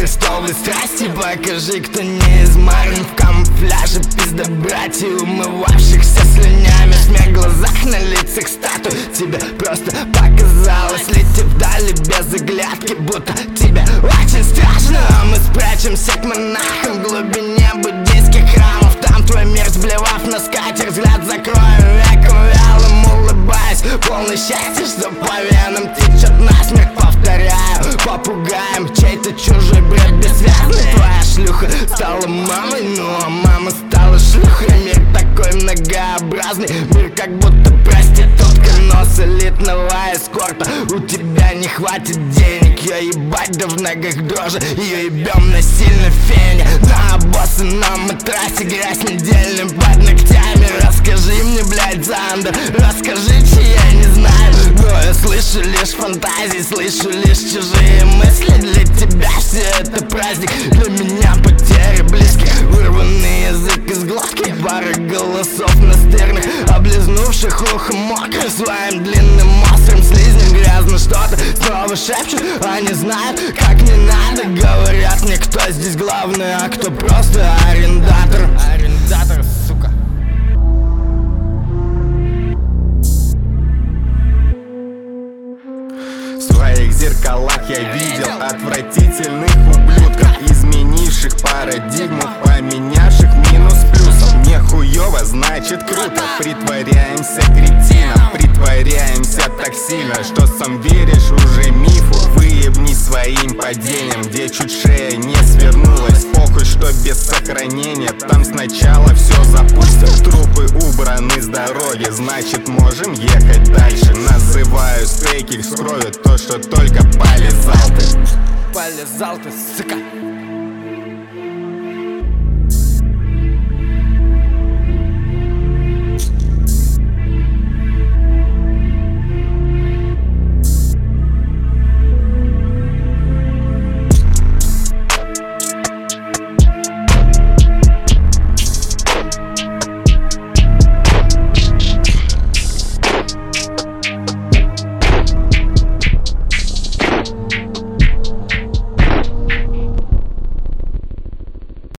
крестовой страсти. Покажи, кто не измарен в камуфляже пизда братьев, умывавшихся слюнями. Смех в глазах, на лицах статуй. Тебе просто показалось, лети вдали без оглядки, будто тебе очень страшно. А мы спрячемся к монахам в глубине буддийских храмов. Там твой мир, сблевав на скатерть, взгляд закрою веком вялым, улыбаясь, полный счастья, что по венам течет насмерть. Повторяю, попугаем чей-то чужой бред бессвязный. Твоя шлюха стала мамой, ну а мама стала шлюхой. Мир такой многообразный, мир как будто проститутка, но с элитного эскорта. У тебя не хватит денег, ее ебать да в ногах дрожи. Ее ебем насильно в фене, на боссы на матрасе, грязь недельным под ногтями. Расскажи мне, блядь, Зандер, расскажи, чьи я не знаю. Но я слышу лишь фантазии, слышу лишь чужие мысли. Для тебя все это праздник, для меня потери близких. Вырванный язык из глотки, пара голосов настырных, облизнувших ухо мокрым своим длинным острым слизнем. Грязно что-то снова шепчут, они знают, как не надо. Говорят мне, кто здесь главный, а кто просто арендатор. Арендатор, сука. В своих зеркалах я видел отвратительных ублюдков, изменивших парадигму, поменявших минус плюсом. Не хуёво, значит круто. Притворяемся кретином, притворяемся так сильно, что сам веришь уже мифу. Выебни своим падением, где чуть шея не свернулась. Похуй, что без сохранения, там сначала все запустят. Трупы убраны с дороги, значит можем ехать дальше. Называю стейки с кровью то, что только полезал ты. Полезал ты, сука.